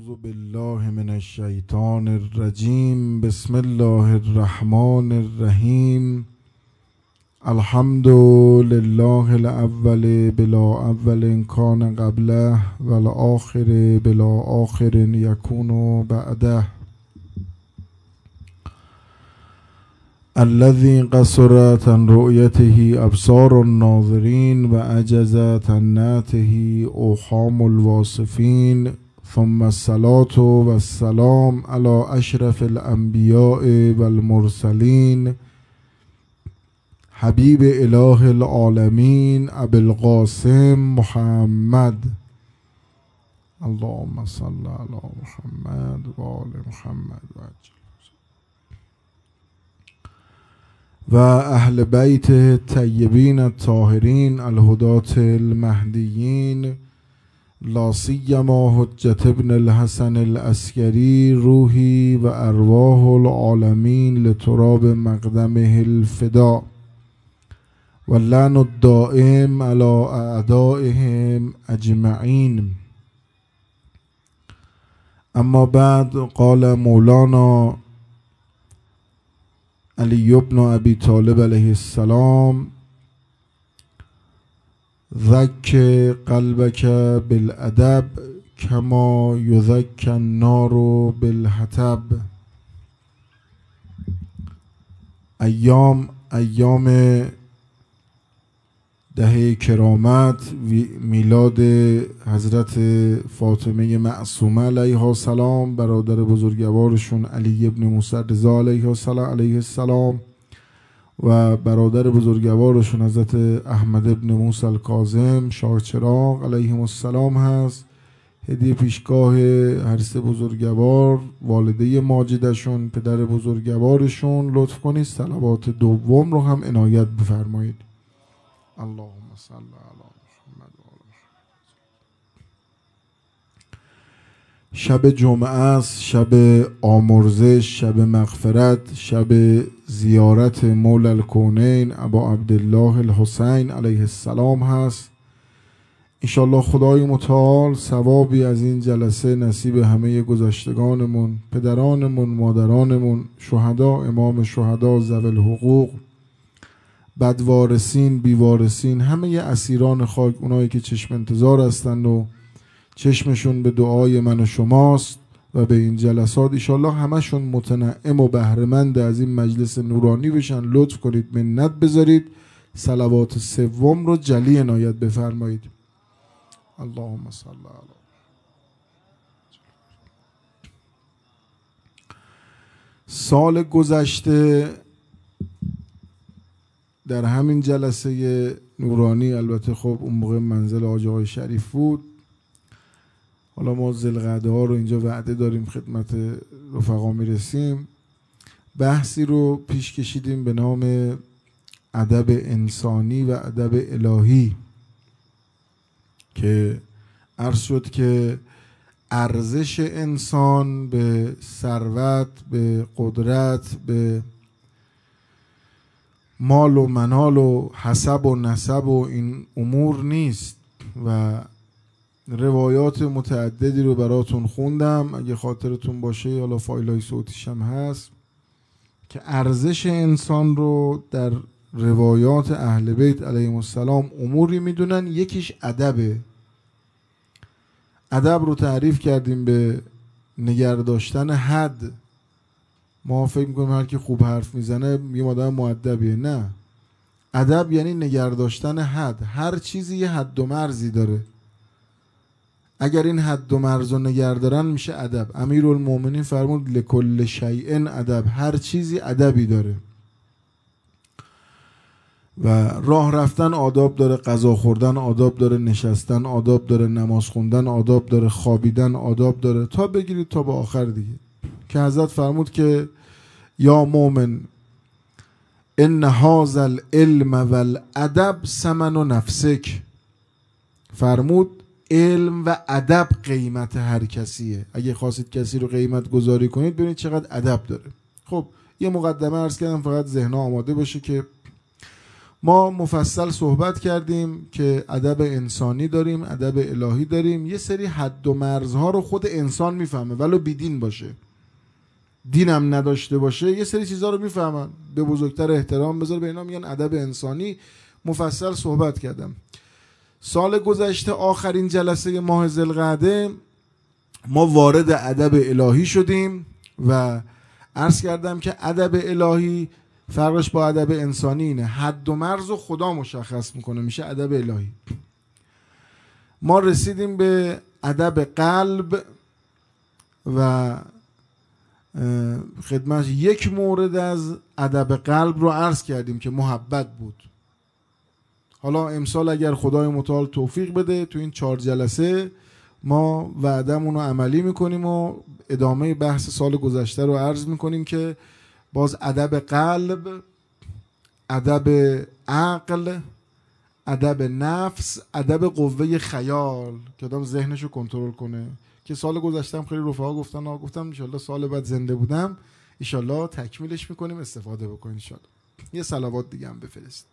اعوذ بالله من الشیطان الرجیم. بسم الله الرحمن الرحیم. الحمد لله الاول بلا اول کان قبله والآخر بلا آخر یکون بعده. الذي قصرت عن رؤيته أبصار الناظرين وعجزت عن نعته أوهام الواصفين، ثم الصلاة والسلام على أشرف الأنبياء والمرسلين حبيب إله العالمين أبي القاسم محمد. اللهم صل على محمد وآل محمد و اهل بیت الطیبین الطاهرین الهداة المهدیین، لا سیما حجة ابن الحسن العسکری روحی و ارواح العالمین لتراب مقدمه الفدا، واللعن الدائم على اعدائهم اجمعین. اما بعد، قال مولانا علی بن ابی طالب علیه السلام: ذک قلبک بالادب کما یذک النار بالحطب. ایام دهه کرامت، میلاد حضرت فاطمه معصومه علیها السلام، برادر بزرگوارشون علی ابن موسی رضا علیه السلام و برادر بزرگوارشون حضرت احمد ابن موسی الکاظم شاه چراغ علیهم السلام هست. هدیه پیشگاه هر سه بزرگوار، والده ماجدشون، پدر بزرگوارشون، لطف کنید صلوات دوم رو هم عنایت بفرمایید. اللهم صل علی محمد و آل محمد. شب جمعه است، شب آمرزش، شب مغفرت، شب زیارت مولا الکونین ابا عبدالله الحسین علیه السلام هست. انشالله خدای متعال ثوابی از این جلسه نصیب همه گذشتگانمون، پدرانمون، مادرانمون، شهدا، امام شهدا، ذوی الحقوق، بدوارثین، بیوارثین، همه اسیران خاک، اونایی که چشم انتظار هستند و چشمشون به دعای من و شماست و به این جلسات، ایشالله همشون متنعم و بهره‌مند از این مجلس نورانی بشن. لطف کنید منت بذارید صلوات سوم رو جلی عنایت بفرمایید. اللهم صل علی. سال گذشته در همین جلسه نورانی، البته خب اون موقع منزل حاج آقای شریف بود، حالا ما ذوالقعده ها رو اینجا وعده داریم خدمت رفقا میرسیم، بحثی رو پیش کشیدیم به نام ادب انسانی و ادب الهی، که عرض شد که ارزش انسان به ثروت، به قدرت، به مال و منال و حسب و نسب و این امور نیست و روایات متعددی رو براتون خوندم، اگه خاطرتون باشه، حالا فایلای صوتیش هم هست، که ارزش انسان رو در روایات اهل بیت علیهم السلام اموری میدونن. یکیش ادبه. ادب رو تعریف کردیم به نگرداشتن حد. ما فکر میکنیم هر کی خوب حرف میزنه یه آدم مؤدبیه. نه، ادب یعنی نگرداشتن حد. هر چیزی یه حد و مرزی داره، اگر این حد و مرز رو نگه دارن میشه ادب. امیرالمومنین فرمود لکل شیء ادب، هر چیزی ادبی داره و راه رفتن آداب داره، غذا خوردن آداب داره، نشستن آداب داره، نماز خوندن آداب داره، خوابیدن آداب داره، تا بگیرید تا به آخر دیگه، که حضرت فرمود که یا مومن ان هذا العلم والادب ثمن نفسک. فرمود علم و ادب قیمت هر کسیه. اگه خواستید کسی رو قیمت گذاری کنید ببینید چقدر ادب داره. خب یه مقدمه عرض کردم فقط ذهن‌ها آماده باشه که ما مفصل صحبت کردیم که ادب انسانی داریم، ادب الهی داریم. یه سری حد و مرزها رو خود انسان میفهمه ولو بیدین باشه، دینم نداشته باشه، یه سری چیزها رو میفهمن. به بزرگتر احترام بذار، به اینا میگن ادب انسانی. مفصل صحبت کردم. سال گذشته آخرین جلسه ماه ذوالقعده ما وارد ادب الهی شدیم و عرض کردم که ادب الهی فرقش با ادب انسانی اینه، حد و مرز رو خدا مشخص میکنه، میشه ادب الهی. ما رسیدیم به ادب قلب و خدمت یک مورد از ادب قلب رو عرض کردیم که محبت بود. حالا امسال اگر خدای متعال توفیق بده تو این 4 جلسه ما وعدمون رو عملی میکنیم و ادامه بحث سال گذشته رو عرض میکنیم که باز ادب قلب، ادب عقل، ادب نفس، ادب قوه خیال که آدم ذهنشو کنترل کنه. که سال گذشته هم خیلی رفقا گفتم انشالله سال بعد زنده بودم انشالله تکمیلش میکنیم، استفاده بکنیم انشالله. یه صلوات دیگه هم بفرست.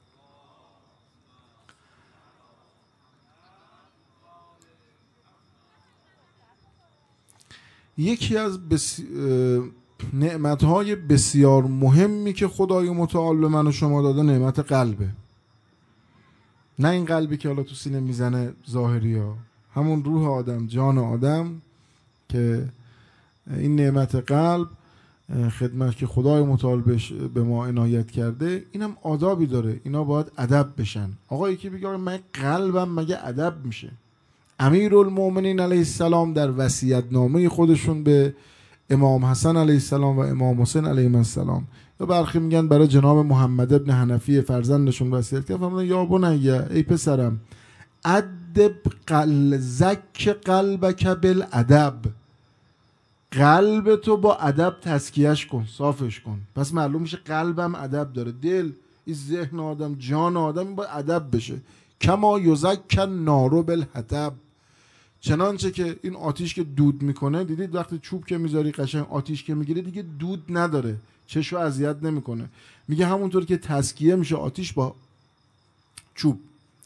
یکی از نعمتهای بسیار مهمی که خدای متعال به من و شما داده نعمت قلبه. نه این قلبی که حالا تو سینه میزنه ظاهری ها، همون روح آدم، جان آدم، که این نعمت قلب خدمت که خدای متعال به ما عنایت کرده، اینم آدابی داره، اینا باید ادب بشن. آقا یکی بگه من قلبم مگه ادب میشه؟ امیرالمومنین علیه السلام در وصیت‌نامه خودشون به امام حسن علیه السلام و امام حسین علیهم السلام، یا برخی میگن برای جناب محمد ابن حنفی فرزندشون وصیت کرد، فرمودن یا بنیه، ای پسرم، ادب زک قلبک بالادب، قلب تو با ادب تزکیهش کن، صافش کن. پس معلوم میشه قلبم ادب داره. دل، این ذهن آدم، جان آدم باید ادب بشه. کما یزک النار بالحطب، چنانچه که این آتیش که دود میکنه، دیدید وقتی چوب که میذاری قشنگ آتیش که میگیره دیگه دود نداره، چشو اذیت نمیکنه. میگه همونطور که تزکیه میشه آتیش با چوب.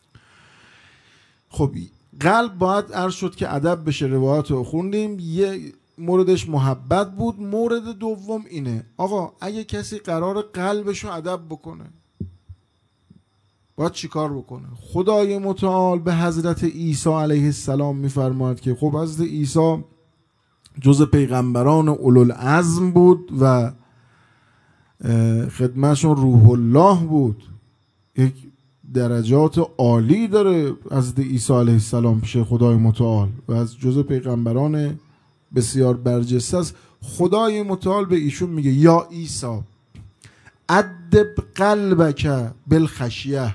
خب قلب باید عرض شد که ادب بشه، روایات رو خوندیم. یه موردش محبت بود. مورد دوم اینه آقا اگه کسی قرار قلبشو ادب بکنه باید چی کار بکنه؟ خدای متعال به حضرت عیسی علیه السلام میفرماید که خب حضرت عیسی جز پیغمبران اولوالعزم بود و خدمتشون روح الله بود، یک درجات عالی داره حضرت عیسی علیه السلام پیش خدای متعال و از جز پیغمبران بسیار برجسته است. خدای متعال به ایشون میگه یا عیسی ادب قلبک بالخشیه،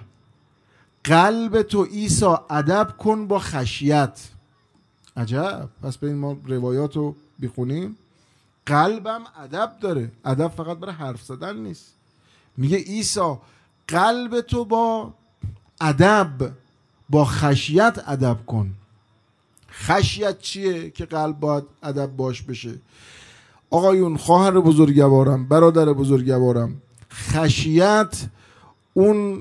قلب تو عیسی ادب کن با خشیت. عجب. پس به این ما روایات رو بخونیم، قلبم ادب داره. ادب فقط برای حرف زدن نیست. میگه عیسی قلب تو با ادب، با خشیت ادب کن. خشیت چیه که قلب باید ادب باش بشه؟ آقایون، خواهر بزرگوارم، برادر بزرگوارم، خشیت اون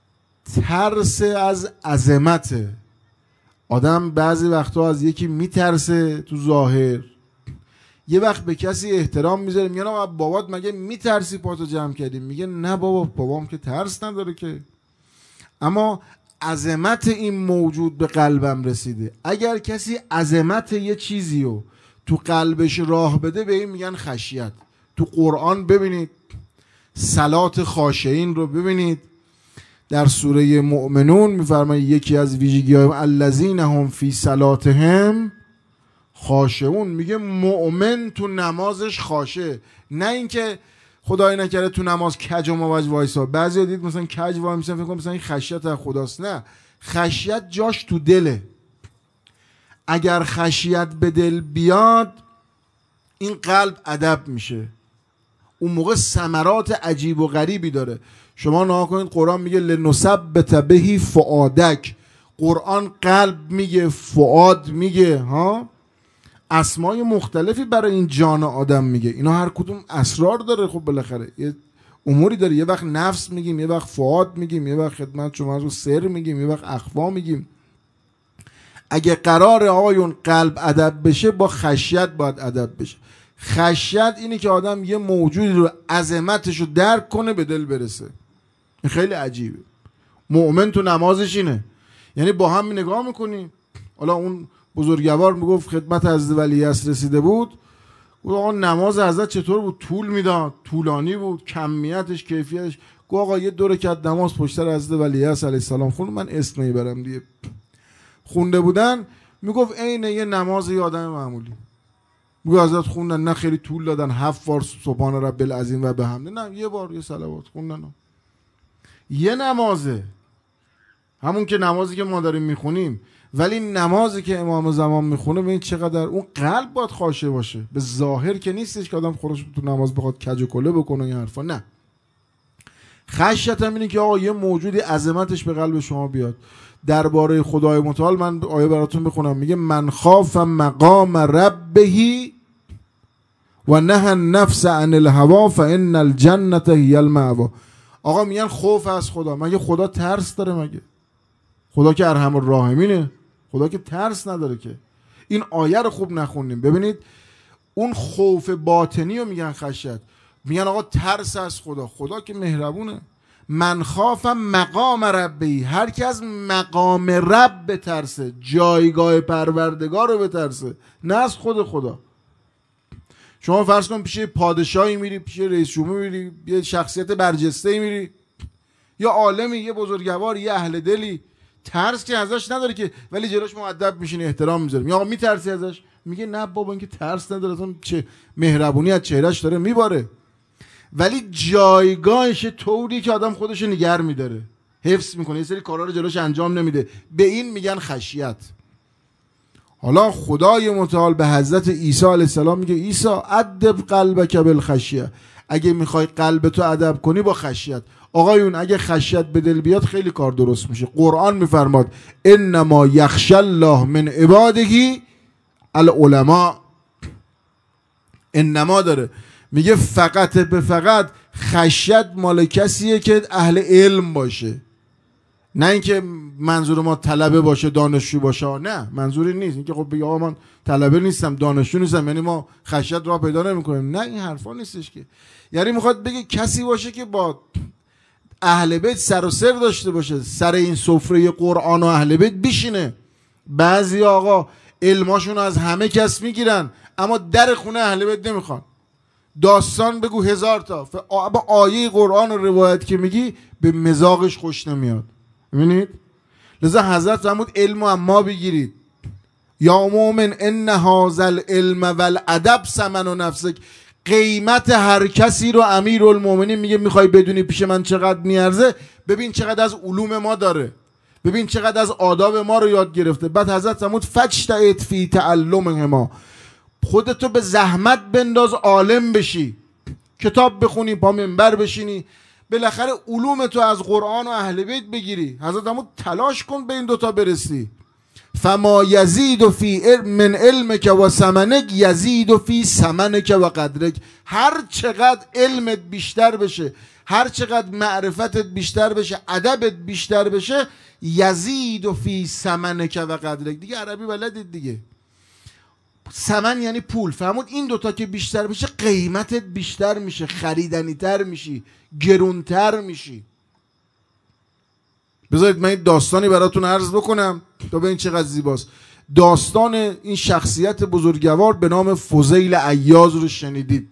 ترس از عظمته. آدم بعضی وقتا از یکی میترسه تو ظاهر، یه وقت به کسی احترام میذاره، میگن آقا بابات مگه میترسی پاتو جمع کردی؟ میگه نه بابا، بابام که ترس نداره که، اما عظمت این موجود به قلبم رسیده. اگر کسی عظمت یه چیزی رو تو قلبش راه بده به این میگن خشیت. تو قرآن ببینید صلات خاشعین رو ببینید، در سوره مؤمنون میفرماید یکی از ویژگی‌های الذین هم فی صلاتهم خاشعون، میگه مؤمن تو نمازش خاشع، نه اینکه خدای نکرده تو نماز کج و موج وایسا. بعضی دید مثلا کج وای میسن فکر کنم مثلا این خشیت از خداست. نه، خشیت جاش تو دله. اگر خشیت به دل بیاد این قلب ادب میشه، اون موقع ثمرات عجیب و غریبی داره. شما نها کنید قرآن میگه لنثبت به فؤادک، قرآن قلب میگه، فؤاد میگه، ها اسمای مختلفی برای این جان آدم میگه. اینا هر کدوم اسرار داره. خب بالاخره اموری داره. یه وقت نفس میگیم، یه وقت فؤاد میگیم، یه وقت خدمت شما رو سر میگیم، یه وقت اخفا میگیم. اگه قرار آقایون قلب ادب بشه، با خشیت باید ادب بشه. خشیت اینه که آدم یه موجودی رو عظمتش رو درک کنه به دل برسه. این خیلی عجیبه. مؤمن تو نمازش اینه، یعنی با هم نگاه میکنیم. حالا اون بزرگوار میگفت خدمت حضرت ولیعصر رسیده بود، گفت آقا نماز حضرت چطور بود؟ طول میداد، طولانی بود، کمیتش، کیفیتش. گفت آقا یه 2 رکعت نماز پشت سر حضرت ولیعصر علیه السلام خوند، من اسم نمیبرم دیگه، خونده بودن، میگفت عین یه نماز یه آدم معمولی. میگه حضرت خوندن نه خیلی طول دادن، 7 بار سبحان رب العظیم و بحمده، نه یه بار یه صلوات خوندن. یه نمازه، همون که نمازی که ما داریم میخونیم، ولی نمازی که امام زمان میخونه ببین چقدر اون قلب باید خاشع باشه. به ظاهر که نیستش که آدم خودش تو نماز بخواد کج و کله بکنه این حرفا، نه. خشیت هم اینه که آقا یه موجودی عظمتش به قلب شما بیاد. درباره خدای متعال من آیه براتون بخونم، میگه من خاف مقام ربه و نهى النفس عن الهوا فان الجنة هي المأوى. آقا میگن خوف از خدا، مگه خدا ترس داره؟ مگه خدا که ارحم الراحمینه؟ خدا که ترس نداره که. این آیه رو خوب نخونیم. ببینید اون خوف باطنی رو میگن خشیت، میگن آقا ترس از خدا. خدا که مهربونه. من خاف مقام ربی، هر کی از مقام رب بترسه، جایگاه پروردگار رو بترسه، نه از خود خدا. شما فرض کن پیش پادشاهی میری، پیش رئیس جمهور میری، یه شخصیت برجسته میری، یا عالمی، یه بزرگوار، یه اهل دلی، ترس که ازش نداره که، ولی جلوش مؤدب میشین، احترام میذاری. یا آقا میترسی ازش؟ میگه نه بابا، این که ترس نداره، اصلا چه مهربونی از چهرهش داره میباره. ولی جایگاهش طوری که آدم خودش نگر میداره، حفظ میکنه، یه سری کارا رو جلوش انجام نمیده. به این میگن خشیت. حالا خدای متعال به حضرت عیسی علیه السلام میگه عیسی ادب قلبک بالخشیه، اگه میخوای قلبتو ادب کنی با خشیت. آقایون اگه خشیت به دل بیاد خیلی کار درست میشه. قرآن میفرماد انما یخشی الله من عباده العلماء. انما داره، میگه فقط به فقط خشیت مال کسیه که اهل علم باشه، نه اینکه منظور ما طلبه باشه، دانشجو باشه. نه، منظوری نیست اینکه خب بگه آقا من طلبه نیستم، دانشجو نیستم، یعنی ما خشیت را پیدا نمی‌کنیم. نه، این حرفا نیستش که. یعنی میخواد بگه کسی باشه که با اهل بیت سر و سر داشته باشه، سر این سفره قرآن و اهل بیت بشینه. بعضی آقا علماشون از همه کس میگیرن اما در خونه اهل بیت نمیخوان. داستان بگو 1000 تا، با آیه قرآن و روایت که میگی به مزاقش خوش نمیاد. ببینید، لذا حضرت فرمود علم اما بگیرید. یا مؤمن ان هذا العلم والادب ثمن و نفسک. قیمت هر کسی رو امیرالمومنین میگه میخوای بدونی پیش من چقدر میارزه؟ ببین چقدر از علوم ما داره، ببین چقدر از آداب ما رو یاد گرفته. بعد حضرت فرمود فجتهد فی تعلمهما. خودتو به زحمت بنداز عالم بشی، کتاب بخونی، پا منبر بشینی، بالاخره علوم تو از قرآن و اهل بیت بگیری. حضرت فرمود تلاش کن به این دوتا برسی. فما یزید فی من علمک و ثمنک یزید فی ثمنک و قدرک. هر چقدر علمت بیشتر بشه، هر چقدر معرفتت بیشتر بشه، ادبت بیشتر بشه، یزید فی ثمنک و قدرک. دیگه عربی بلدید دیگه. ثمن یعنی پول. فرمود این دوتا که بیشتر بشه قیمتت بیشتر میشه، خریدنی تر میشی، گرونتر میشی. بذارید من این داستانی براتون عرض بکنم تا ببین چقدر زیباست. داستان این شخصیت بزرگوار به نام فضیل عیاض رو شنیدید.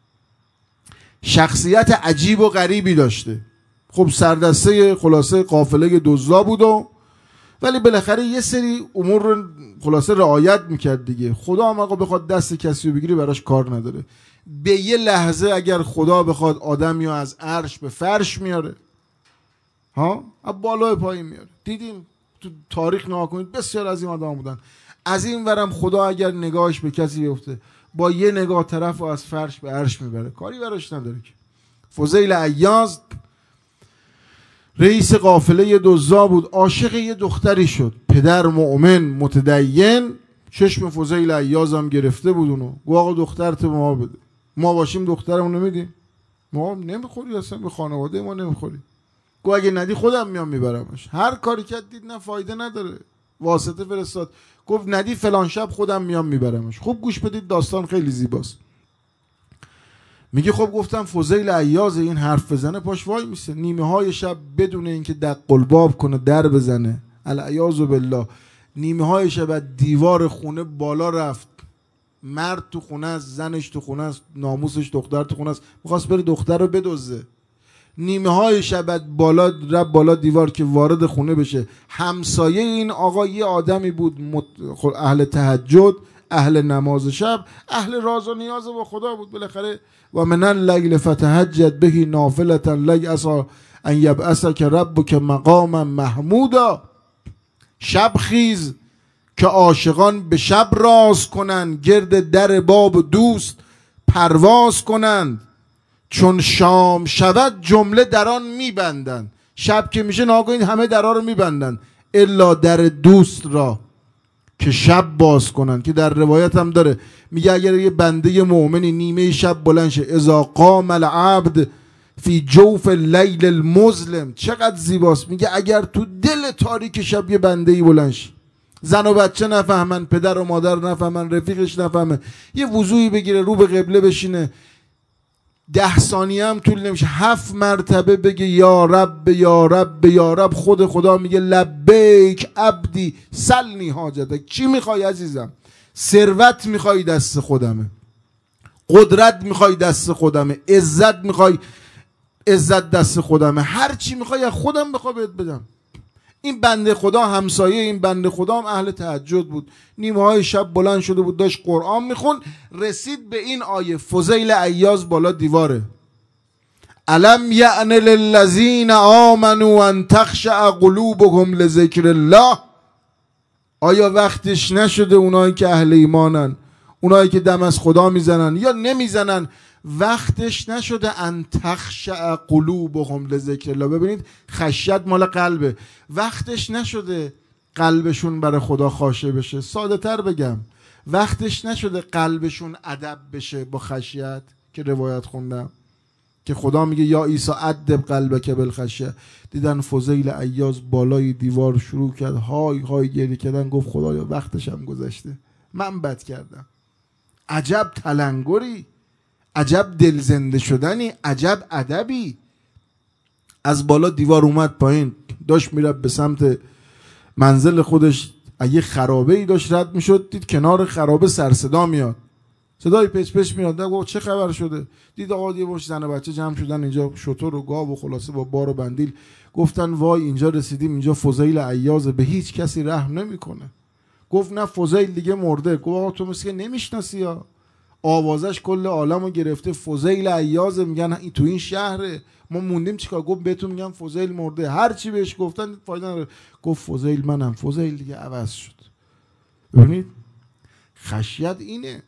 شخصیت عجیب و غریبی داشته. خب سردسته خلاصه قافله دزدا بود ولی بالاخره یه سری امور رو خلاصه رعایت میکرد دیگه. خدا هم آقا بخواد دست کسی رو بگیری براش کار نداره. به یه لحظه اگر خدا بخواد آدمی رو از عرش به فرش میاره، ها، از بالای پایین میاره. دیدیم تو تاریخ نگاه کنید بسیار از این آدم بودن. از این ورم خدا اگر نگاهش به کسی بیفته با یه نگاه طرف رو از فرش به عرش میبره، کاری براش نداره که. فضیل عیاض رئیس قافله دزدا بود، عاشق یه دختری شد. پدر مؤمن متدین، چشم فضیل عیاض هم گرفته بود اونو. گفت آقا دخترت به ما بده، ما باشیم دخترمونو میدیم. ما نمیخوری، اصلا به خانواده ما نمیخوری. گو اگه ندی خودم میام میبرمش. هر کاری کرد دید نه فایده نداره، واسطه فرستاد، گفت ندی فلان شب خودم میام میبرمش. خوب گوش بدید، داستان خیلی زیباست. میگه خب گفتم فضیل عیاض این حرف بزنه، پاش وای میسه نیمه های شب بدون اینکه دق الباب کنه در بزنه، العیاذ بالله، نیمه های شب دیوار خونه بالا رفت. مرد تو خونه است، زنش تو خونه است، ناموسش دختر تو خونه است، میخواست بره دختر رو بدزده. نیمه های شب بالا رفت بالا دیوار که وارد خونه بشه. همسایه این آقا یه آدمی بود اهل تهجد، اهل نماز شب، اهل راز و نیاز با خدا بود. بالاخره و من اللیل فتهجد به نافلة لک عسی ان یبعثک ربک مقاما محمودا. شب خیز که عاشقان به شب راز کنند، گرد در باب دوست پرواز کنند. چون شام شود جمله دران میبندند. شب که میشه ناگهان همه درا رو میبندند الا در دوست را که شب باز کنن. که در روایت هم داره، میگه اگر یه بنده مؤمنی نیمه شب بلند شه، اذا قام العبد فی جوف اللیل المظلم، چقدر زیباست. میگه اگر تو دل تاریک شب یه بنده ای بلند شه، زن و بچه نفهمن، پدر و مادر نفهمن، رفیقش نفهمه، یه وضوعی بگیره، رو به قبله بشینه، 10 ثانیه هم طول نمیشه 7 مرتبه بگه یا رب یا رب یا رب، خود خدا میگه لبیک عبدی سلنی حاجتک. چی میخوای عزیزم؟ ثروت میخوای دست خودمه، قدرت میخوای دست خودمه، عزت میخوای عزت دست خودمه، هر چی میخوای از خودم بخوای بهت بدم. این بنده خدا، همسایه این بنده خدا هم اهل تهجد بود، نیمه های شب بلند شده بود داشت قرآن میخون، رسید به این آیه فضیل عیاض بالا دیواره، الم یعن للذین آمنوا ان تخشع قلوبهم لذکر الله. آیا وقتش نشده اونایی که اهل ایمانن، اونایی که دم از خدا میزنن یا نمیزنن، وقتش نشده ان تخشع قلوبهم لذکر الله؟ ببینید خشیت مال قلبه، وقتش نشده قلبشون برای خدا خاشع بشه. ساده تر بگم، وقتش نشده قلبشون ادب بشه با خشیت که روایت خوندم که خدا میگه یا عیسی ادب قلبک بالخشیه. دیدن فضیل عیاض بالای دیوار شروع کرد های های گریه کردن، گفت خدایا وقتش هم گذشته، من بد کردم. عجب تلنگری، عجب دل زنده شدنی، عجب ادبی. از بالا دیوار اومد پایین، داشت میرفت به سمت منزل خودش، یه خرابه ای داشت رد میشد، دید کنار خرابه سر صدا میاد، صدای پچ پچ میاد. گفت چه خبر شده؟ دید آقا یه باش زن و بچه جمع شدن اینجا، شتر و گاو و خلاصه با بار و بندیل. گفتن وای اینجا رسیدیم، اینجا فضیل عیاض به هیچ کسی رحم نمیکنه. گفت نه فضیل دیگه مرده. گفت آقا تو مثل نمیشناسی یا آوازش کل عالمو گرفته، فضیل عیاض، میگن تو این شهره، ما موندیم چیکار؟ گفت بهتون میگم فضیل مرده. هر چی بهش گفتن فایده نداره. گفت فضیل منم. فضیل دیگه عوض شد. ببینید خشیت اینه.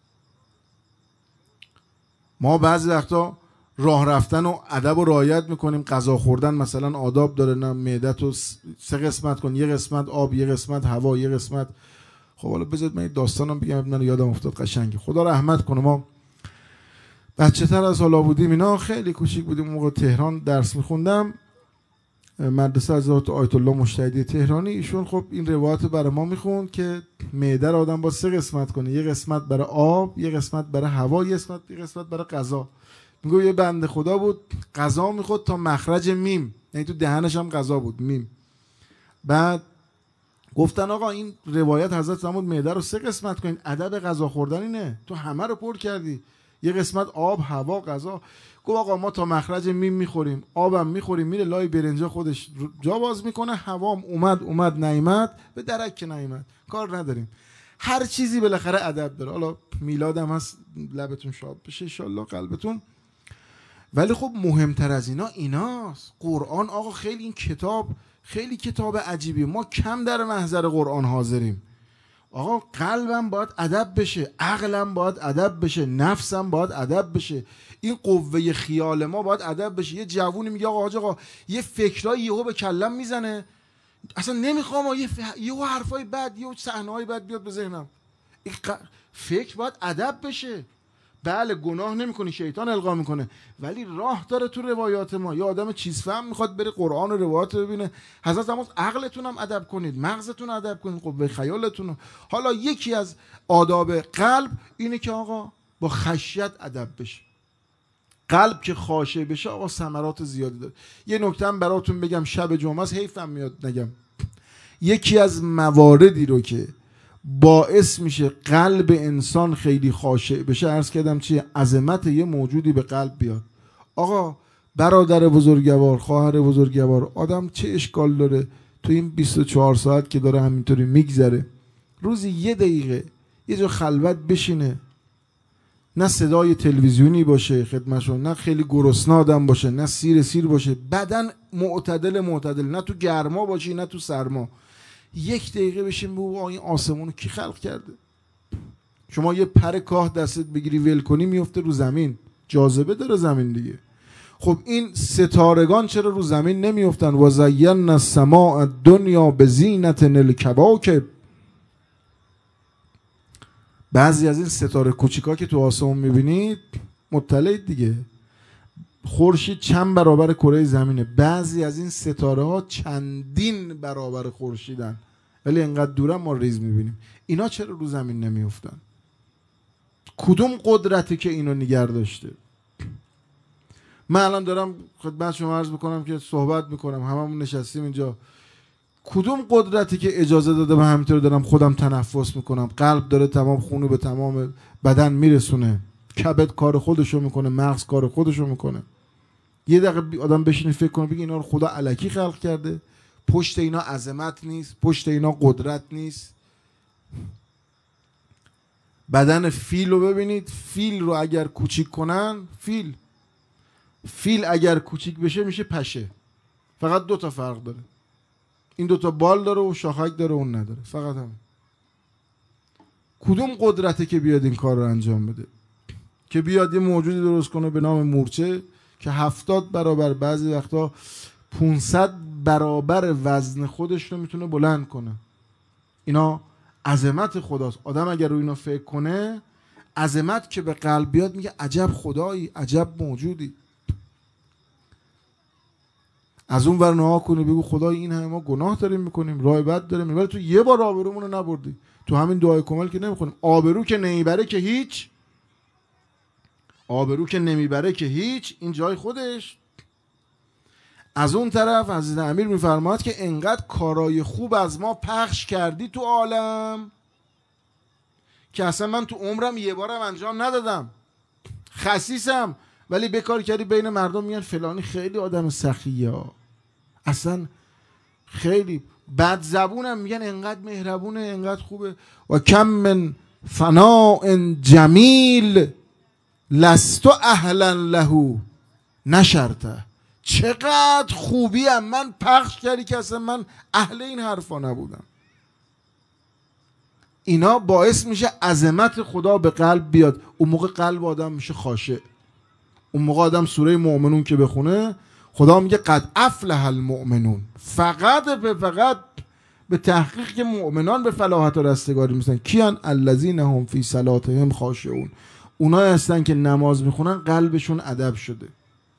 ما بعضی وقتا راه رفتن و ادب و رعایت میکنیم، غذا خوردن مثلا آداب داره، نه معده‌تو 3 قسمت کن، یه قسمت آب، یه قسمت هوا، یه قسمت. خب حالا بذارید من این داستانم بگم، من یادم افتاد قشنگه. خدا رحمت کنه، ما بچه تر از حالا بودیم، اینا خیلی کوچیک بودیم، موقع تهران درس میخوندم، مدرسه حضرت آیت الله مجتهدی تهرانی. ایشون خب این روایت برای ما میخوند که معده رو آدم با 3 قسمت کنه، یه قسمت برای آب، یه قسمت برای هوا، یه قسمت برای غذا. میگه یه بنده خدا بود غذا میخورد تا مخرج میم، یعنی تو دهنش هم غذا بود، میم. بعد گفتن آقا این روایت حضرت فرمود معده رو 3 قسمت کنین، ادب غذا خوردن اینه، تو همه رو پر کردی، یه قسمت آب، هوا، غذا. گفت آقا ما تا مخرج میم میخوریم، آبم میخوریم میره لای برنجا خودش جا باز میکنه، هوام اومد نیامد به درک که نیامد، کار نداریم. هر چیزی بالاخره ادب داره. حالا میلادم هست، لبتون شاد بشه ان شاء الله قلبتون. ولی خب مهمتر از ایناست قرآن. آقا خیلی این کتاب خیلی کتاب عجیبیه، ما کم در محضر قرآن حاضریم. آقا قلبم باید ادب بشه، عقلم باید ادب بشه، نفسم باید ادب بشه، این قوه خیال ما باید ادب بشه. یه جوونی میگه آقا حاج آقا یه فکرای یهو به کلم میزنه، اصلا نمیخوام یهو حرفای بد، یهو صحنه‌های بد بیاد به ذهنم. این فکر باید ادب بشه. بله گناه نمیکنی، شیطان القا میکنه، ولی راه داره تو روایات ما. یه آدم چیز فهم میخواد بره قرآن و روایات ببینه. حضرت عباس اعقلتون هم ادب کنید، مغزتون ادب کنید، قوه خیالتون. حالا یکی از آداب قلب اینه که آقا با خشیت ادب بشه. قلب که خاشع بشه آقا ثمرات زیادی داره. یه نکته هم براتون بگم، شب جمعه است، حیفم میاد نگم. یکی از مواردی رو که باعث میشه قلب انسان خیلی خاشع بشه، عرض کردم چیه؟ عظمت یه موجودی به قلب بیاد. آقا برادر بزرگوار، خواهر بزرگوار، آدم چه اشکال داره تو این 24 ساعت که داره همینطوری میگذره، روزی 1 دقیقه یه جا خلوت بشینه، نه صدای تلویزیونی باشه خدمتشون، نه خیلی گرسنه آدم باشه، نه سیر باشه، بدن معتدل، نه تو گرما باشی نه تو سرما. 1 دقیقه بشین بگو این آسمونو کی خلق کرده؟ شما یه پر کاه دستت بگیری ول کنی میفته رو زمین، جاذبه داره زمین دیگه. خب این ستارگان چرا رو زمین نمیافتن؟ و زینا السماء الدنیا بزینة الکواکب. بعضی از این ستاره کوچیکا که تو آسمون میبینید مطلعید دیگه، خورشید چند برابر کره زمینه، بعضی از این ستاره ها چندین برابر خورشیدن، ولی انقدر دوره ما ریز میبینیم. اینا چرا رو زمین نمیافتن؟ کدوم قدرتی که اینو نگه داشته؟ من الان دارم خدمت شما عرض بکنم که صحبت میکنم، هممون نشستیم اینجا، کدوم قدرتی که اجازه داده من همینطور دارم خودم تنفس میکنم، قلب داره تمام خونو به تمام بدن میرسونه، کبد کار خودشو میکنه، مغز کار خودشو میکنه. یه دقیقه آدم بشینه فکر کنه بگه اینا رو خدا الکی خلق کرده؟ پشت اینا عظمت نیست؟ پشت اینا قدرت نیست؟ بدن فیل رو ببینید، فیل رو اگر کوچیک کنن، فیل اگر کوچیک بشه میشه پشه. فقط 2 تا فرق داره، این 2 تا بال داره و شاخک داره اون نداره، فقط همین. کدوم قدرته که بیاد این کار رو انجام بده؟ که بیاد یه موجودی درست کنه به نام مورچه که 70 برابر، بعضی وقتا 500 برابر وزن خودش رو میتونه بلند کنه. اینا عظمت خداست. آدم اگر رو اینا فکر کنه، عظمت که به قلب بیاد میگه عجب خدایی، عجب موجودی. از اون ور نها کنی بگو خدای این همه ما گناه داریم میکنیم، راه بد داریم، ولی تو یه بار آبرومون رو نبردی. تو همین دعای کمال که نمیخونیم آبرو که نمیبره که هیچ، آبرو که نمیبره که هیچ، این جای خودش. از اون طرف حضرت امیر میفرماد که انقدر کارای خوب از ما پخش کردی تو عالم که اصلا من تو عمرم یه بارم انجام ندادم، خسیسم، ولی بکار کردی بین مردم میگن فلانی خیلی آدم سخیه، اصلا خیلی بد زبونم، میگن انقدر مهربونه، انقدر خوبه. و کم من فناء جمیل لست اهلا له نشرته. چقدر خوبیم من پخش کردی که اصلا من اهل این حرفا نبودم. اینا باعث میشه عظمت خدا به قلب بیاد. اون موقع قلب آدم میشه خاشع. اون موقع آدم سوره مؤمنون که بخونه خدا میگه قد افلح المؤمنون، فقط به تحقیق که مؤمنان به فلاحت و رستگاری میشن. کیان؟ الذین هم فی صلاتهم خاشعون. اونایی هستن که نماز میخونن قلبشون ادب شده.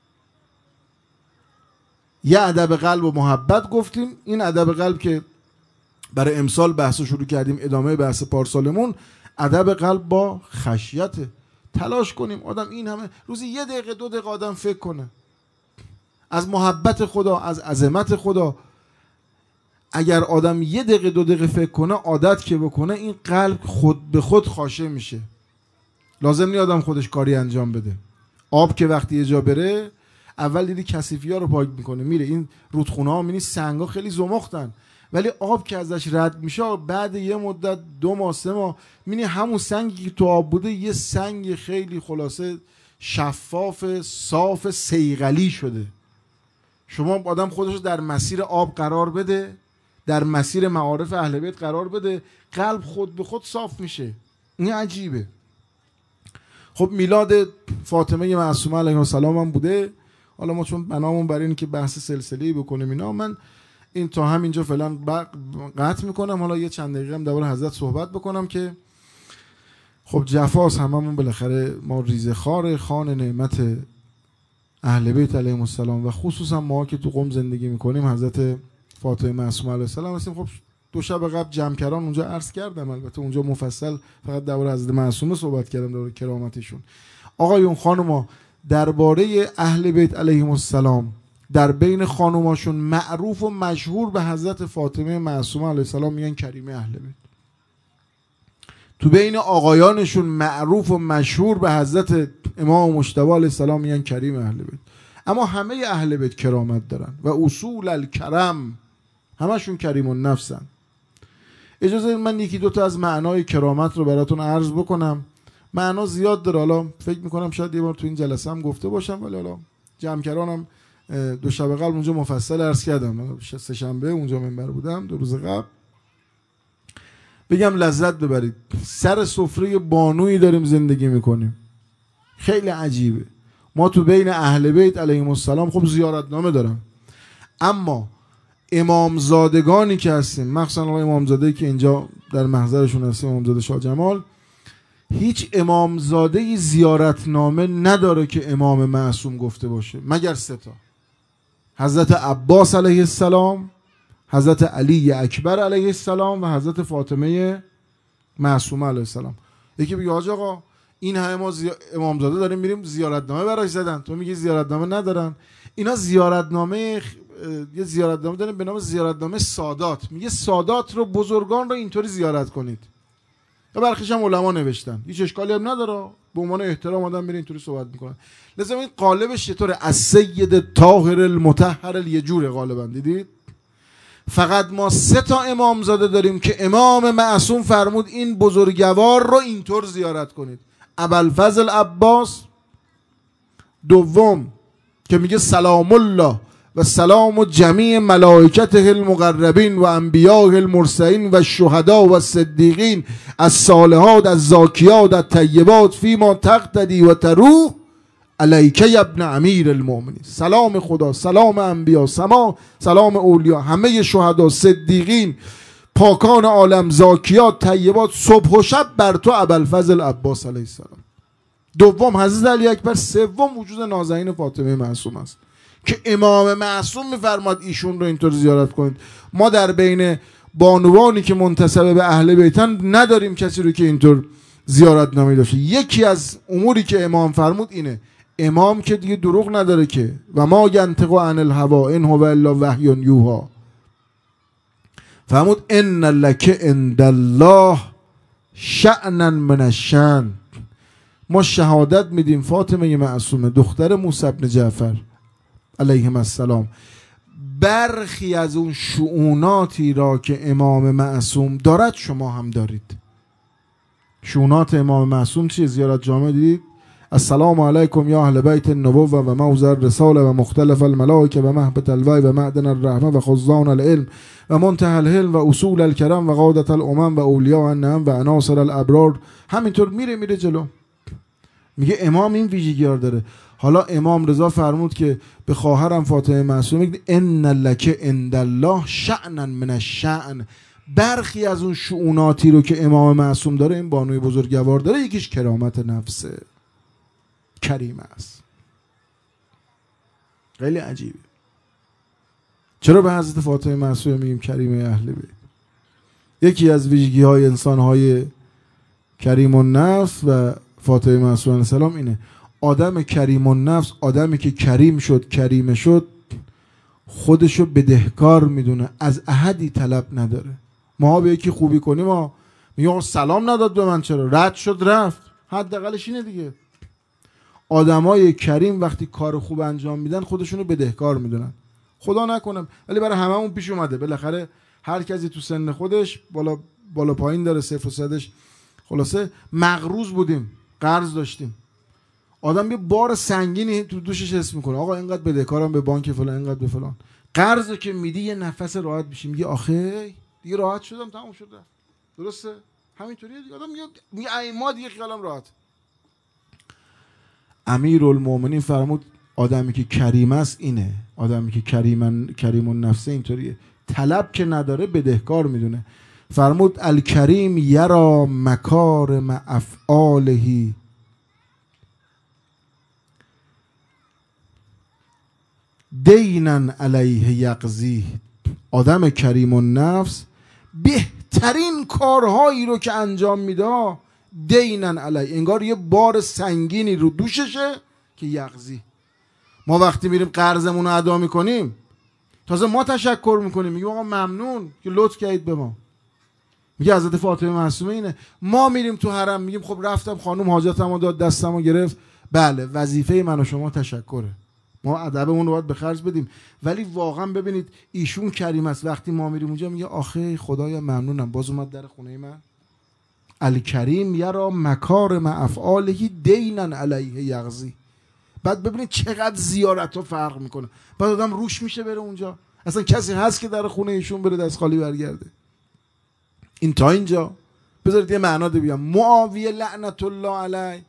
یه ادب قلب و محبت گفتیم. این ادب قلب که برای امسال بحث شروع کردیم، ادامه بحث پارسالمون، ادب قلب با خشیت. تلاش کنیم آدم این همه روزی 1 دقیقه 2 دقیقه آدم فکر کنه از محبت خدا، از عظمت خدا. اگر آدم 1 دقیقه 2 دقیقه فکر کنه، عادت که بکنه، این قلب خود به خود خاشع میشه. لازم نیست آدم خودش کاری انجام بده. آب که وقتی یه جا بره، اول دیدی کثیفی‌ها رو پاک میکنه، میره این رودخونه ها، میبینی سنگا خیلی زمختن، ولی آب که ازش رد میشه بعد یه مدت 2 ماه 3 ماه میبینی همون سنگی که تو آب بوده یه سنگ خیلی خلاصه شفاف صاف صیقلی شده. شما آدم خودش رو در مسیر آب قرار بده، در مسیر معارف اهل بیت قرار بده، قلب خود به خود صاف میشه. این عجیبه. خب میلاد فاطمه معصومه علیها السلام هم بوده. حالا ما چون بنامون برای این که بحث سلسله‌ای بکنیم اینا، من این تا همینجا فعلا قطع میکنم. حالا یه چند دقیقه هم درباره حضرت صحبت بکنم که خب جفاست، هممون بالاخره ما ریزخوار خوان نعمت اهل بیت علیهم السلام و خصوصا ما که تو قم زندگی میکنیم حضرت فاطمه معصومه علیه السلام هستیم. خب دو شب قبل جمکران اونجا عرض کردم، البته اونجا مفصل فقط درباره حضرت معصومه صحبت کردم، درباره کرامتشون. آقایون خانوما، درباره اهل بیت علیهم السلام در بین خانوماشون معروف و مشهور به حضرت فاطمه معصومه علیه السلام میگن کریمه اهل بیت. تو بین آقایانشون معروف و مشهور به حضرت امام مجتبی علیه السلام میگن کریم اهل بیت. اما همه اهل بیت کرامت دارن و اصول الکرم، همشون کریم النفسن. اجازه بدید من یکی دوتا از معنای کرامت رو براتون عرض بکنم. معنا زیاد داره، حالا فکر میکنم شاید یه بار تو این جلسه هم گفته باشم، ولی حالا جمکرانم دو شب قبل اونجا مفصل عرض کردم، سه شنبه اونجا منبر بودم، دو روز قبل. بگم لذت ببرید. سر سفره بانویی داریم زندگی میکنیم، خیلی عجیبه. ما تو بین اهل بیت علیهم السلام خب زیارتنامه دارم، اما امامزادگانی که هستیم، مخصوصا آقای امامزاده که اینجا در محضرشون هستیم، امامزاده شاه جمال، هیچ امامزاده‌ای زیارتنامه نداره که امام معصوم گفته باشه مگر سه تا: حضرت عباس علیه السلام، حضرت علی اکبر علیه السلام و حضرت فاطمه معصومه علیه السلام. یکی بگه حاج آقا این همه ما امامزاده داریم میریم زیارتنامه براش زدن، تو میگی زیارتنامه ندارن؟ اینا زیارتنامه، یه زیارتنامه دارن به نام زیارتنامه سادات، میگه سادات رو، بزرگان رو اینطوری زیارت کنید. و برخیش هم علما نوشتن، هیچ اشکالی هم نداره، به عنوان احترام آدم میره اینطوری صحبت میکنن. لازم این قالبش چطوره؟ از سید طاهر المطهر الیجور غالبا دیدید. فقط ما سه تا امامزاده داریم که امام معصوم فرمود این بزرگوار رو اینطور زیارت کنید: ابوالفضل عباس، دوم که میگه سلام الله و سلام جمیع ملائکته المقربین و انبیاء المرسلین و الشهداء و الصدیقین الصالحات الزاکیات الطیبات فیما تقتدی و تروح علیک ابن امیر المؤمنین. سلام خدا، سلام انبیا، سلام اولیاء، همه شهدا، صدیقین، پاکان عالم، زاکیات، طیبات، صبح و شب بر تو ابوالفضل عباس علیه السلام. دوم حضرت علی اکبر، سوم وجود نازنین فاطمه معصوم است که امام معصوم میفرماد ایشون رو اینطور زیارت کنید. ما در بین بانوانی که منتسب به اهل بیتن نداریم کسی رو که اینطور زیارت نامی داشته. یکی از اموری که امام فرمود اینه، امام که دیگه دروغ نداره که و ما ینطق عن الهوا ان هو الا وحی یوحی، فرمود ان لک عند الله شأنا من الشأن. ما شهادت میدیم فاطمه معصومه دختر موسی بن جعفر علیهم السلام برخی از اون شؤوناتی را که امام معصوم دارد شما هم دارید. شؤونات امام معصوم چیه؟ زیارت جامع دیدید؟ السلام علیکم یا اهل بیت النبوة و موضع الرساله و مختلف الملائکه و مهبط الوحی و معدن الرحمه و خزان العلم و منتهى الحلم و اصول الکرم و قادة الامم و اولیاء النعم و عناصر الابرار. همینطور میره جلو. میگه امام این ویژگی‌ها داره. حالا امام رضا فرمود که به خواهرم فاطمه معصومه میگه ان لک عند الله شأنا من الشأن. برخی از اون شؤوناتی رو که امام معصوم داره این بانوی بزرگوار داره، یکیش کرامت نفسه، کریم است. خیلی عجیبه. چرا به حضرت فاطمه معصومه میگیم کریمه اهل بیت؟ یکی از ویژگی‌های انسان‌های کریم النفس و فاطمه معصومه علیه السلام اینه. آدم کریم النفس، آدمی که کریم شد، کریمه شد، خودشو بدهکار میدونه، از احدی طلب نداره. ما به یکی خوبی کنیم ما میگه سلام نداد به من، چرا؟ رد شد رفت. حداقلش اینه دیگه. آدمای کریم وقتی کار خوب انجام میدن خودشونو بدهکار میدونن. خدا نکنه ولی برای هممون پیش اومده، بالاخره هر کسی تو سن خودش بالا پایین داره، صفر و صدش. خلاصه مغروض بودیم، قرض داشتیم. آدم یه بار سنگینی تو دوشش حس میکنه، آقا اینقدر بدهکارم به بانک فلان، اینقدر به فلان. قرضو که میدی یه نفس راحت میشی، میگه آخه دیگه راحت شدم، تموم شد. درسته؟ همینطوریه دیگه. آدم میگه ای ما دیگه خیالم راحت. امیرالمومنین فرمود آدمی که کریم است اینه. آدمی که کریم النفس اینطوریه، طلب که نداره، بدهکار میدونه. فرمود الکریم یرا مکارم افعاله دینا علیه یقضی. آدم کریم النفس بهترین کارهایی رو که انجام میده دینا علیه، انگار یه بار سنگینی رو دوششه که یقضی. ما وقتی میریم قرضمون رو ادا میکنیم تازه ما تشکر میکنیم، میگیم آقا ممنون که لطف کردید به ما. میگه حضرت فاطمه معصومه اینه. ما میریم تو حرم میگیم خب رفتم خانم حاجتمو داد دستمو گرفت، بله وظیفه من و شما تشکره، ما ادبمون رو باید به خرج بدیم. ولی واقعا ببینید ایشون کریم است، وقتی ما میریم اونجا میگه آخه خدایا ممنونم باز اومد در خونه من. الکریم یرا مکارم افعاله دینا علیه یقضی. بعد ببینید چقدر زیارت ها فرق میکنه. بعد آدم روش میشه بره اونجا. اصلا کسی هست که در خونه ایشون بره دست خالی برگرده؟ این تا اینجا. بذارید یه معنا ده بیام. معاویه لعنت الله علیه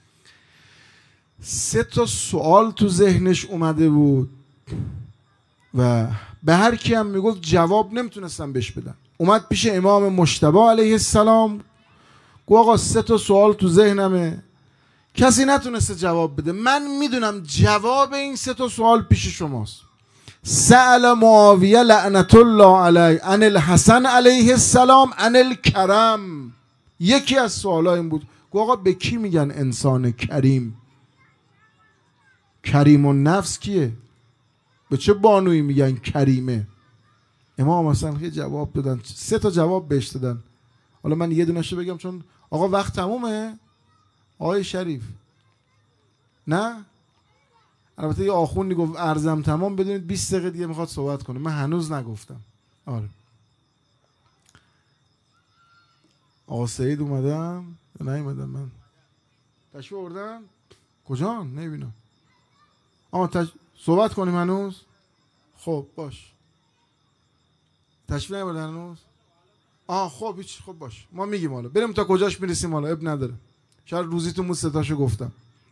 3 سوال تو ذهنش اومده بود و به هر کی هم میگفت جواب نمیتونستن بهش بدن. اومد پیش امام مجتبی علیه السلام گفت آقا 3 سوال تو ذهنمه، کسی نتونسته جواب بده، من میدونم جواب این 3 سوال پیش شماست. سأل معاویه لعنت الله علیه عن الحسن علیه السلام عن الکرم. یکی از سوالا این بود گفت آقا به کی میگن انسان کریم؟ کریم النفس کیه؟ به چه بانویی میگن کریمه؟ امام حسن که جواب دادن، 3 جواب بهش دادن. حالا من یه دونهشو بگم چون آقا وقت تمومه. آقای شریف نه؟ البته یه آخوندی گفت ارزم تمام، بدونید 20 دقیقه دیگه میخواد صحبت کنه، من هنوز نگفتم. آره آقا سعید اومدم یا نیومدم؟ من تشریف آوردن کجا؟ نمیبینم. صحبت کنیم هنوز؟ خب باش. تشریف نیاوردن هنوز؟ خب هیچ، خب باش ما میگیم حالا بریم تا کجاش میرسیم، حالا اب نداره، شاید روزیتون بود 3 گفتم.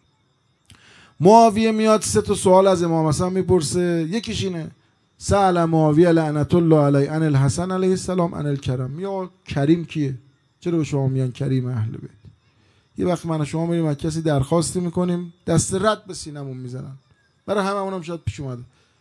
معاویه میاد 3 سوال از امام حسن میپرسه. یکیش اینه سأل معاویه لعنت الله علیه عن الحسن علیه السلام عن الکرم. یا کریم کیه؟ چرا به شما میگن کریم اهل بیت؟ یه وقت من و شما میریم از کسی درخواستی میکنیم دست رد به سینمون میزنن، برای هممون هم شاید پیش اومده،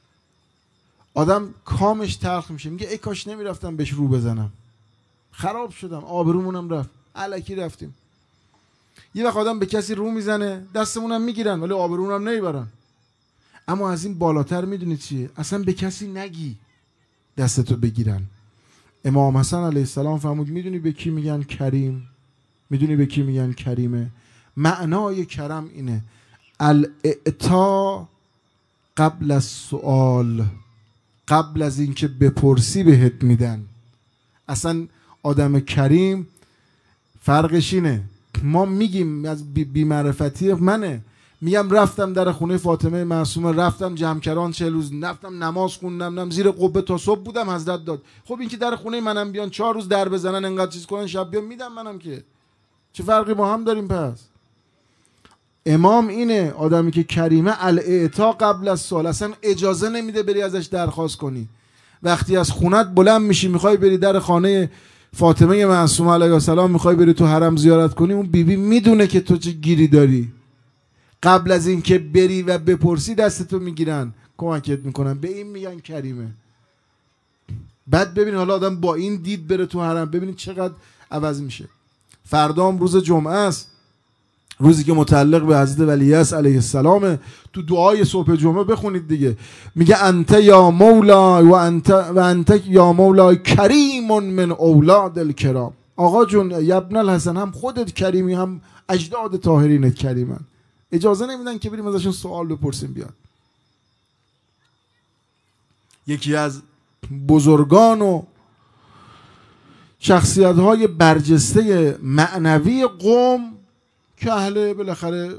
آدم کامش تلخ میشه، میگه ای کاش نمیرفتم بهش رو بزنم، خراب شدم، آبرومونم رفت، الکی رفتیم. یه وقت آدم به کسی رو میزنه دستمونم میگیرن ولی آبرومونم نمیبرن. اما از این بالاتر میدونید چیه؟ اصلا به کسی نگی دستتو بگیرن. امام حسن علیه السلام فرمود میدونی به کی میگن کریم؟ میدونی به کی میگن کریمه؟ معنای کرم اینه الاعطا قبل از سؤال، قبل از اینکه بپرسی بهت میدن. اصلا آدم کریم فرقش اینه. ما میگیم از بی‌معرفتی منه، میگم رفتم در خونه فاطمه معصومه، رفتم جمکران 40 روز، رفتم نماز خوندم، زیر قبه تا صبح بودم، حضرت داد. خب این که در خونه منم بیان 4 روز در بزنن انقدر چیز کنن شب بیان میدم منم، که چه فرقی با هم داریم؟ پس امام اینه آدمی که کریمه الاعطا قبل از سوال، اصلا اجازه نمیده بری ازش درخواست کنی. وقتی از خونت بلند میشی میخوای بری در خانه فاطمه معصومه علیها السلام، میخوای بری تو حرم زیارت کنی، اون بیبی میدونه که تو چه گیری داری. قبل از این که بری و بپرسی دستتو میگیرن، کمکت میکنن، به این میگن کریمه. بعد ببین حالا آدم با این دید بره تو حرم، ببینید چقدر عوض میشه. فردا هم روز جمعه است، روزی که متعلق به حضرت ولیعصر علیه السلام. تو دعای صبح جمعه بخونید دیگه، میگه انت یا مولا و انت یا مولا کریم من اولاد الکرام. آقا جون یا ابن الحسن، هم خودت کریمی هم اجداد طاهرینت کریمن. اجازه نمیدن که بریم ازشون سوال بپرسیم بیاد. یکی از بزرگان و شخصیت‌های برجسته معنوی قوم که اهل بالاخره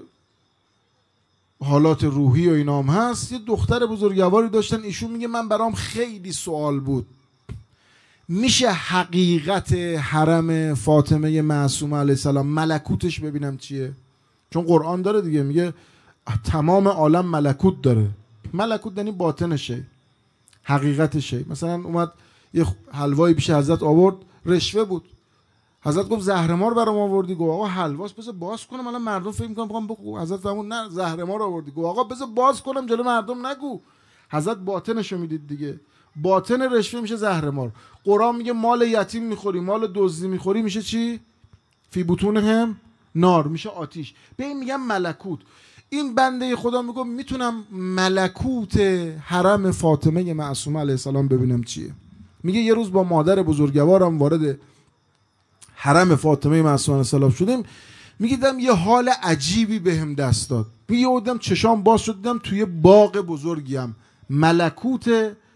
حالات روحی و اینام هست، یه دختر بزرگواری داشتن. ایشون میگه من برام خیلی سوال بود، میشه حقیقت حرم فاطمه معصومه علیه السلام ملکوتش ببینم چیه؟ چون قرآن داره دیگه، میگه تمام عالم ملکوت داره. ملکوت یعنی باطنشه، حقیقتشه. مثلا اومد یه حلوایی پیش حضرت آورد، رشوه بود. حضرت گفت زهرمار برام آوردی؟ گفت آقا حلواست بذار باز کنم الان مردم فکر می‌کنن بخوام بگو. حضرت فرمود نه زهرمار آوردی. گفت آقا بذار باز کنم جلو مردم نگو. حضرت باطنشو میدید دیگه. باطن رشوه میشه زهرمار. قرآن میگه مال یتیم میخوری، مال دزدی میخوری میشه چی؟ فی بطونهم نار، میشه آتیش. به این میگم ملکوت. این بنده خدا میگه میتونم ملکوت حرم فاطمه معصومه علیه السلام ببینم چیه. میگه یه روز با مادر بزرگوارم وارد حرم فاطمه معصومه علیه السلام شدیم. میگه دیدم یه حال عجیبی بهم دست داد. میگه دیدم چشام باز شد، دیدم توی باغ بزرگیم. ملکوت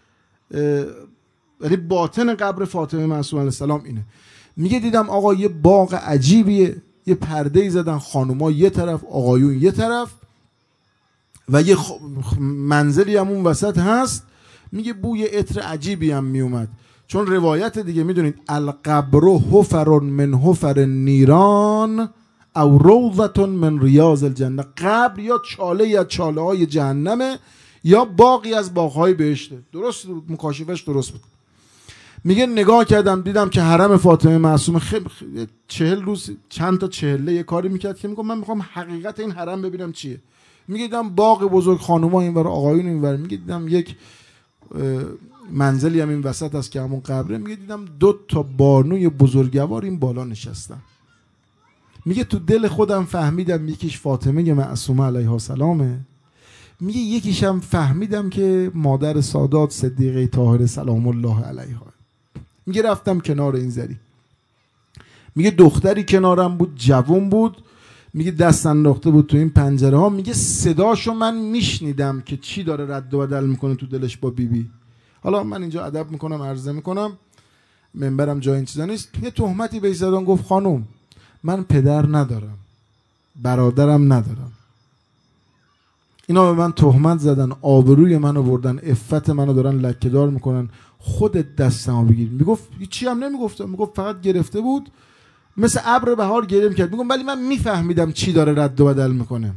یعنی باطن قبر فاطمه معصومه علیه السلام اینه. میگه دیدم آقا یه باغ عجیبیه، یه پرده‌ای زدن، خانوما یه طرف، آقایون یه طرف، و یه منزلی هم اون وسط هست. میگه بوی عطر عجیبی هم میومد، چون روایت دیگه میدونید القبر حفر من حفر نیران او روضة من ریاض الجنه. قبر یا چاله از چاله های جهنمه یا باقی از باغ‌های بهشته. درست مکاشفش درست بود. میگه نگاه کردم دیدم که حرم فاطمه معصومه 40 روز چند تا چهله یه کاری میکرد که میگم من میخوام حقیقت این حرم ببینم چیه. میگه دیدم باغ بزرگ، خانوما اینور، آقایون اینور. میگه دیدم یک منزلی هم این وسط است که همون قبره. میگه دیدم 2 تا بانوی بزرگوار این بالا نشستن. میگه تو دل خودم فهمیدم یکیش فاطمه معصومه علیها السلامه. میگه یکیش هم فهمیدم که مادر سادات صدیقه طاهره سلام الله علیها. میگه رفتم کنار این زری. میگه دختری کنارم بود، جوان بود. میگه دست انداخته بود تو این پنجره ها. میگه صداشو من میشنیدم که چی داره رد و بدل میکنه تو دلش با بیبی. حالا من اینجا ادب میکنم، عرضه میکنم، منبرم جای این چیزا نیست. یه تهمتی بهش زدن، گفت خانم من پدر ندارم، برادرم ندارم. اینا به من تهمت زدن، آبروی منو بردن، عفت منو دارن لکه‌دار میکنن، خودت دستمو بگیر. میگفت هیچی هم نمیگفتم، میگفت فقط گرفته بود مثل ابر بهار گریه میکرد. میگم ولی من میفهمیدم چی داره رد و بدل میکنه.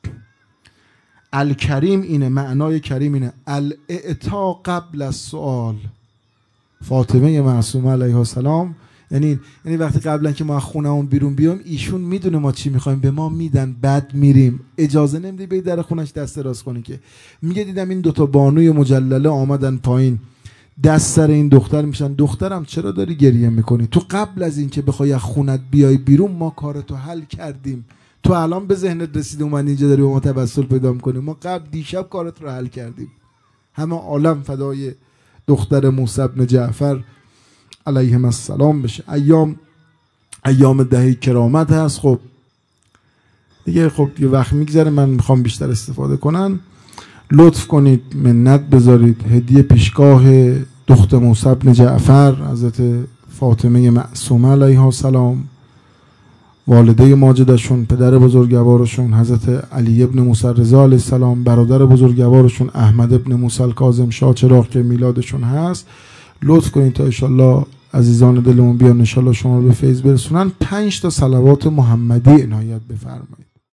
الکریم اینه، معنای کریم اینه الاعطا قبل السؤال. فاطمه معصومه علیها السلام یعنی وقتی قبلا که ما خونه‌مون بیرون بیام ایشون میدونه ما چی میخوایم، به ما میدن، بعد میریم، اجازه نمیدی به در خونش دست راست کنی که. میگه دیدم این 2 تا بانوی مجلله آمدن پایین، دست سر این دختر میشن. دخترم چرا داری گریه میکنی؟ تو قبل از این که بخوای از خونت بیای بیرون ما کارتو حل کردیم. تو الان به ذهنت رسیده اومدی اینجا داری به ما توسل پیدا میکنی. ما قبل دیشب کارت رو حل کردیم. همه عالم فدای دختر موسی بن جعفر علیهم السلام بشه. ایام دهه کرامت هست. خب دیگه یه وقت میگذره، من میخوام بیشتر استفاده کنن. لطف کنید منت بذارید هدیه پیشگاه دخت موسی بن جعفر حضرت فاطمه معصومه علیها السلام، والده ماجدشون، پدر بزرگوارشون حضرت علی ابن موسی رضا علیه السلام، برادر بزرگوارشون احمد ابن موسی الکاظم شاه چراغ که میلادشون هست. لطف کنید تا انشالله عزیزان دلمون بیان انشالله شما رو به فیض برسونن. 5 تا صلوات محمدی عنایت بفرمایید.